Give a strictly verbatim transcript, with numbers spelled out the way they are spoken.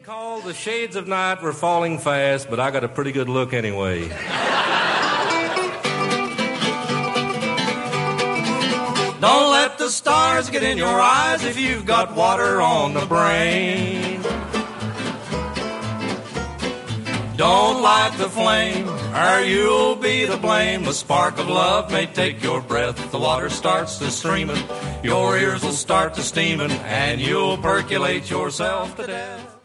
called The Shades of Night Were Falling Fast, but I got a pretty good look anyway. Don't let the stars get in your eyes if you've got water on the brain. Don't light the flame, or you'll be to blame. The spark of love may take your breath. The water starts to streaming, your ears will start to steaming, and you'll percolate yourself to death.